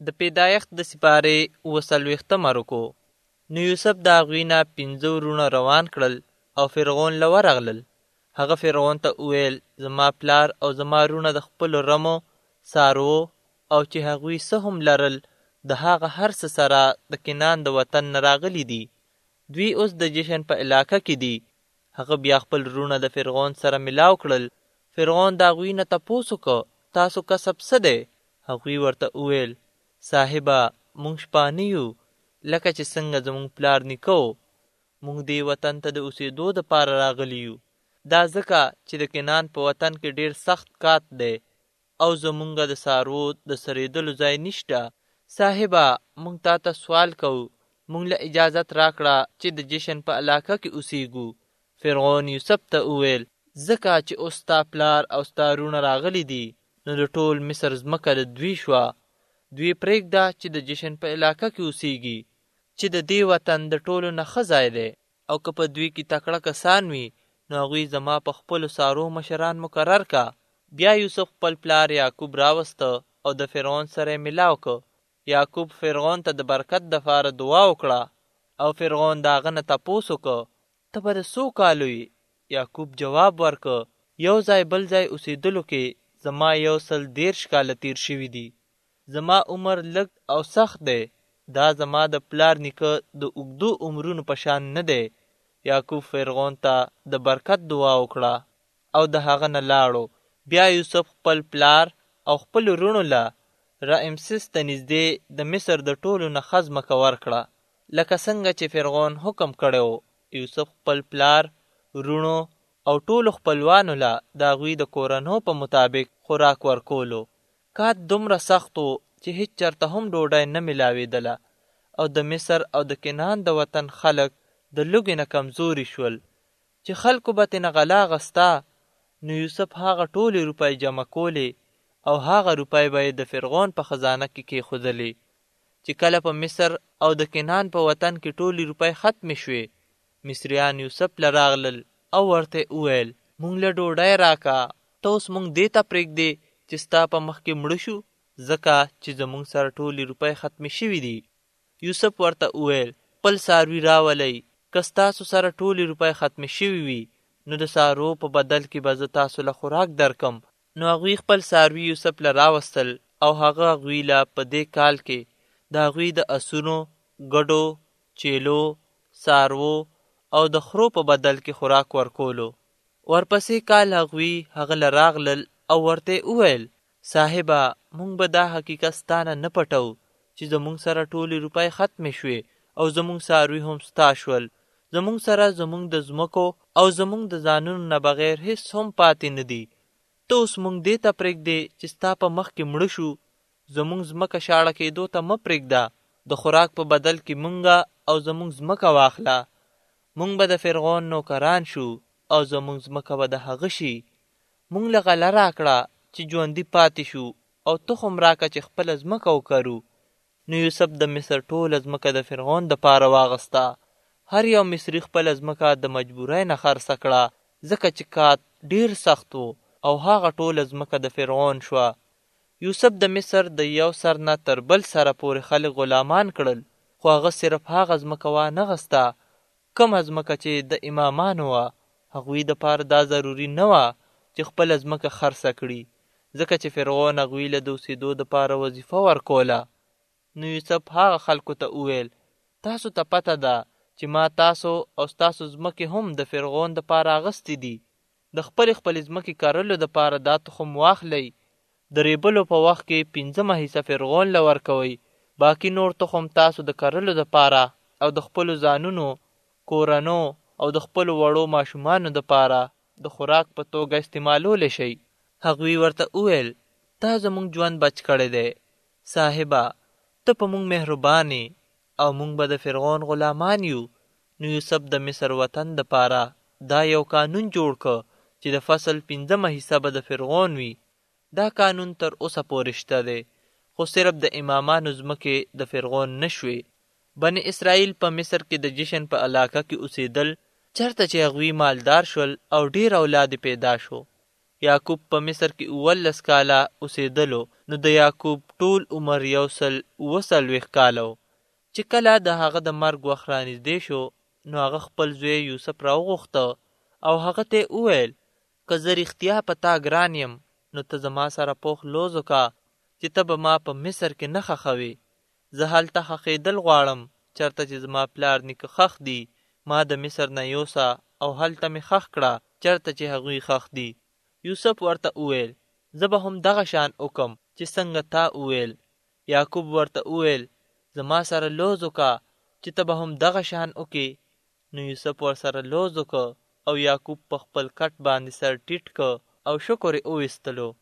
د پیدایښت د سپارې 40 رکو. نو یوسف د هغوی نه 5 وروڼه روان کړل او فرعون له ورغلل. هغه فرعون ته وویل زما پلار او زما وروڼه د خپلو رمو، څاروو او چې هغوی څه هم لرل د هغه هر څه سره د کنعان د وطن نه راغلي دي. دوی اوس د جشن په علاقه کې دي. هغه بیا خپل وروڼه د فرعون سره ملاو کړل. فرعون د هغوی نه تپوس وکړ تاسو کسب څه دی؟ هغوی ورته وویل صاحبه موږ شپانه یو لکه چې څنګه زموږ پلار نیکه و. موږ دې وطن ته د اوسېدو دپاره راغلي یو. دا ځکه چې د کنعان په وطن کې ډېر سخت کات دی او زموږ د څاروو د څرېدلو ځای نشته. صاحبه موږ تا ته سوال کوو، موږ له اجازت راکړه چې د جشن په علاقه کې اوسېږو. فرعون یوسف ته وویل ځکه چې اوس ستا پلار او ستا وروڼه راغلي دي نو د ټول مصر ځمکه د دوی شوه. دوی پرېږده چې د جشن په علاقه کې اوسېږي چې د دې وطن د ټولو نه ښه ځای دی، او که په دوی کې تکړه کسان وي نو هغوی زما په خپلو څاروو مشران مقرر کا. بیا یوسف خپل پلار یعقوب راوسته او د فرعون سره یې ملاو که. یعقوب فرعون ته د برکت دپاره دعا وکړه او فرعون د هغه نه تپوس وکړه ته به د څو کالو یې؟ یعقوب جواب ورکړ یو ځای بل ځای اوسېدلو کې زما 130 کاله تیر شوي دي. زما عمر لږ او سخت دی. دا زما د پلار نیکه د اوږدو عمرونو په شان نه دی. یعقوب فرعون ته د برکت دعا وکړه او د هغه نه لاړو. بیا یوسف خپل پلار او خپل وروڼو له رامسیس ته نږدې د مصر د ټولو نه ښه ځمکه ورکړه لکه څنګه چې فرعون حکم کړی و. یوسف خپل پلار، وروڼو او ټولو خپلوانو له د هغوی د کورنو په مطابق خوراک ورکولو. کات دومره سخت و چې هیڅ چرته هم ډوډۍ نه میلاوېدله او د مصر او د کنعان د وطن خلک د لوږې نه کمزوري شول. چې خلکو به ترېنه غلا اخسته نو یوسف هغه ټولې روپۍ جمع کولې او هغه روپۍ به یې د فرعون په خزانه کې کېښودلې. چې کله په مصر او د کنعان په وطن کې ټولې روپۍ ختمې شوې، مصریان یوسف له راغلل او ورته وویل مونږ له ډوډۍ راکه، ته اوس مونږ دې ته پرېږدې چې ستا په مخ کې مړه شو ځکه چې زمونږ سره ټولې روپۍ ختمې شوي دي. یوسف ورته وویل خپل څاروي راولئ، که ستاسو سره ټولې روپۍ ختمې شوي وي نو د څاروو په بدل کې به زه تاسو له خوراک درکم. نو هغوی خپل څاروي یوسف له راوستل او هغه هغوی له په دې کال کې د هغوی د اسونو، ګډو، چیلو، څاروو او د خرو په بدل کې خوراک ورکولو. ورپسې کال هغوی هغه له راغلل او ورته وویل صاحبه مونږ به دا حقیقت ستانه نه پټو چې زمونږ سره ټولې روپۍ ختمې شوې او زمونږ څاروي هم ستا شول. زمونږ سره زمونږ د ځمکو او زمونږ د ځانونو نه بغیر هیڅ هم پاتې نه دي. ته اوس مونږ دې ته پرېږدې چې ستا په مخ کې مړه شو. زمونږ ځمکه شاړه کېدو ته مه پرېږده. د خوراک په بدل کې مونږه او زمونږ ځمکه واخله. مونږ به د فرعون نوکران شو او زمونږ ځمکه به د هغه شي. مونږ له غله راکړه چې ژوندي پاتې شو او تخم راکړه چې خپله ځمکه وکرو. نو یوسف د مصر ټوله ځمکه د فرعون دپاره واغسته. هر یو مصري خپله ځمکه د مجبورۍ نه خرڅه کړه ځکه چې کات ډېر سخت و او هغه ټوله ځمکه د فرعون شوه. یوسف د مصر د یو سر نه تر بل سره پورې خلک غلامان کړل، خو هغه صرف هغه ځمکه وانغسته کومه ځمکه چې د امامانو وه. هغوی دپاره دا ضروري نه وه چې خپله ځمکه خرڅه کړي ځکه چې فرعون هغوی له د اوسېدو دپاره وظیفه ورکوله. نو یوسف هغه خلکو ته وویل تاسو ته پته ده چې ما تاسو او ستاسو ځمکې هم د فرعون دپاره اغستې دي. د خپلې ځمکې کرلو دپاره دا تخم واخلئ. د ریبلو په وخت کې 5 حصه فرعون له ورکوئ. باقي نور تخم تاسو د کرلو دپاره او د خپلو ځانونو، کورنو او د خپلو وړو ماشومانو دپاره د خوراک په توګه استعمالولی شئ. هغوی ورته وویل تا زموږ ژوند بچ کړی دی. صاحبه ته په موږ مهربانې او موږ به د فرعون غلامان یو. نو یوسف د مصر وطن دپاره دا یو قانون جوړ که چې د فصل 5 حصه به د فرعون وي. دا قانون تر اوسه پورې شته دی، خو صرف د امامانو ځمکې د فرعون نه شوې. بني اسرائیل په مصر کې د جشن په علاقه کې اوسېدل چرته چې هغوی مالدار شول او ډېر اولاد پیدا شو. یعقوب په مصر کې 19 کاله اوسېدلو. نو د یعقوب ټول عمر 140 کاله و. چې کله د هغه د مرګ وخت رانږدې شو، نو هغه خپل زوی یوسف راوغوښته او هغه ته وویل، که زه رښتیا په تا ګران یم، نو ته زما سره پوخ لوز وکړه چې ته به ما په مصر کې نه ښخوې. زه هلته ښخېدل غواړم، چېرته چې زما پلار نیکه ښخ دي. ما د مصر نه یوسه او هلته مې ښخ کړه چېرته چې هغوی ښخ دي. یوسف ورته وویل، زه به هم دغه شان وکم چې څنګه تا وویل. یعقوب ورته وویل، زما سره لوز وکړه چې ته به هم دغه شان وکې. نو یوسف ورسره لوز وکړ او یعقوب په خپل کټ باندې سر ټیټ کړ او شکر یې وویستلو.